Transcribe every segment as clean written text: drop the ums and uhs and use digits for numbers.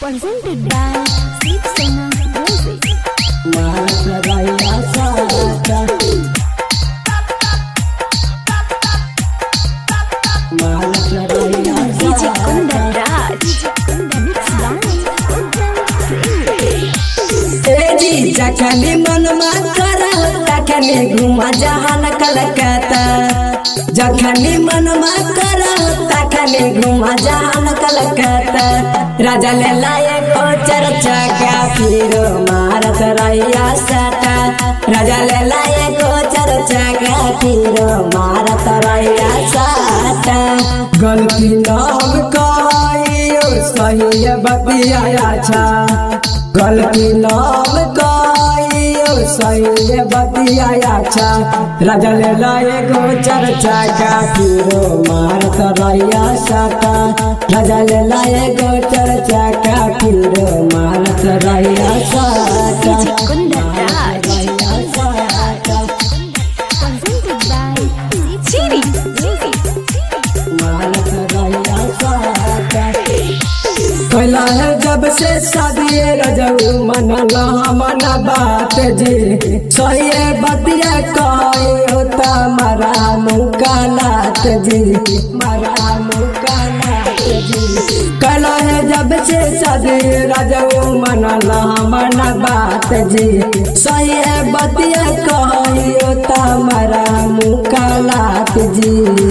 presented by Deep Sona Music. DJ Kunda Raj. Mix जखनी मनमा करा तखनी घुमा जहान कलकत्ता जखनी मनमा करा तखनी घुमा जहान कलकत्ता राजा ले लाए को चर्चा का फिर मारत रैया सटा राजा ले लाए को चर्चा का फिर मारत रैया सटा गलती नाम कहियो सही बतिया अच्छा गलती नाम कहियो सही बतिया अच्छा राजा ले लाए गो चर्चा का फिरो मारत रैया सटा राजा ले लाए गो चर्चा का फिरो मारत रैया सटा DJ Kunda Raj. Presented by Chiri. मारत रैया सटा कहला है जब से शादी रजऊ मनला मन बात जी सही बतिया कहे होता मरा मुकालात जी मरा मुकालात जी कहला है जब से शादी रजऊ मनला मन बात जी सही बतिया कहे होता मरा मुकालात जी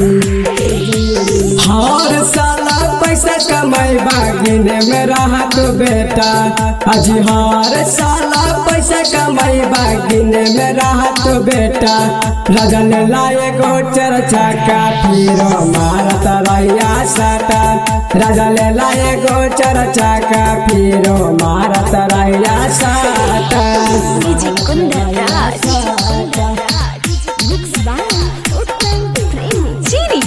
हर साला पैसा कमाई बागिने में रहा तो बेटा आज हर साला पैसा कमाई बागिने में रहा तो बेटा राजा ले लाए गो चर्चा का फिर मारत रैया सटा राजा ले लाए गो चर्चा का फिर मारत रैया सटा DJ Kunda Raj. Mix by Uttam Premi. Chiri.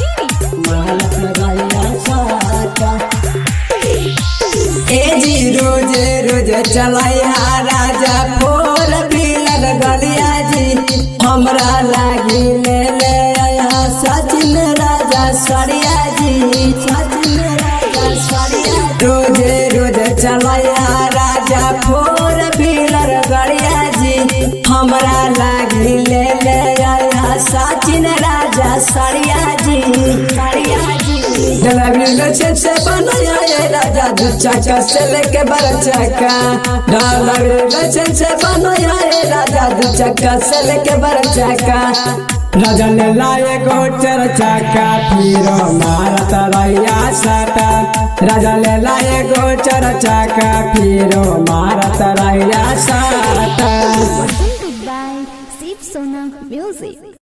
रोजे रोजे चलाया राजा फोर व्हीलर गलिया जी हमरा लागी ले ले आया सचिन राजा सरिया जी सचिन राजा सरिया रोजे रोजे चलाया राजा फोर व्हीलर गलिया जी हमरा लागी ले ले आया सचिन राजा सरिया जी सरिया जी से बनाया ये राजा दू चक्का से लेके बड़ा चक्का से बनाया ये राजा दू चक्का से लेके बड़ा चक्का राजा ले लाए गो चर्चा का फिर मारत रैया सटा राजा ले लाए गो चर्चा का फिर मारत रैया सटा Presented by Deep Sona Music.